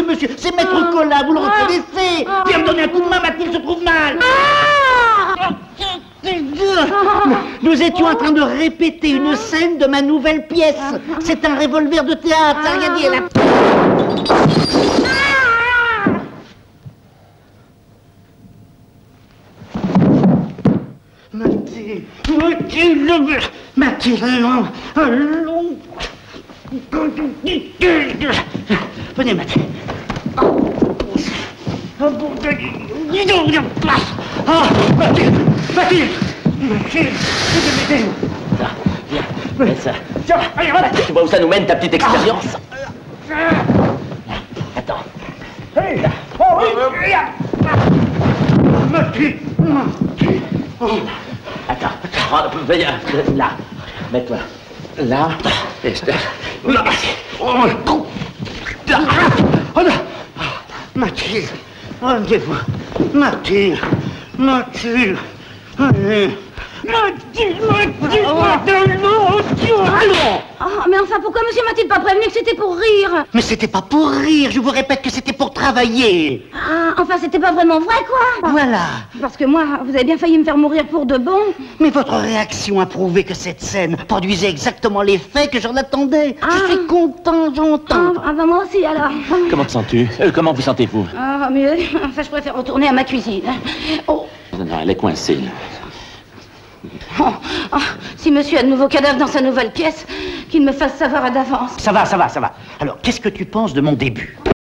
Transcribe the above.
monsieur, c'est Maître Collat, vous le reconnaissez. Viens me donner un coup de main, Mathilde se trouve mal. Nous étions en train de répéter une scène de ma nouvelle pièce. C'est un revolver de théâtre, ça rien dit, elle a... Mathilde, allons. Venez, Mathilde. Mathilde, Viens, fais ça. Tu vois où ça nous mène, ta petite expérience? Attends. Attends. Viens, là. Mets-toi. Là. Mathilde, rendez-vous. Mathilde. Allez. Mathilde, allons. Ah, mais enfin, pourquoi monsieur m'a-t-il pas prévenu que c'était pour rire? Mais c'était pas pour rire, je vous répète que c'était pour travailler. Ah, enfin, c'était pas vraiment vrai, quoi. Voilà. Parce que moi, vous avez bien failli me faire mourir pour de bon. Mais votre réaction a prouvé que cette scène produisait exactement l'effet que j'en attendais. Je suis content, j'entends. Ah, ben moi aussi, alors. Comment te sens-tu? Comment vous sentez-vous? Ah, mieux. Enfin, je préfère retourner à ma cuisine. Oh. Non, elle est coincée. Si monsieur a de nouveaux cadavres dans sa nouvelle pièce, qu'il me fasse savoir à d'avance. Ça va. Alors, qu'est-ce que tu penses de mon début?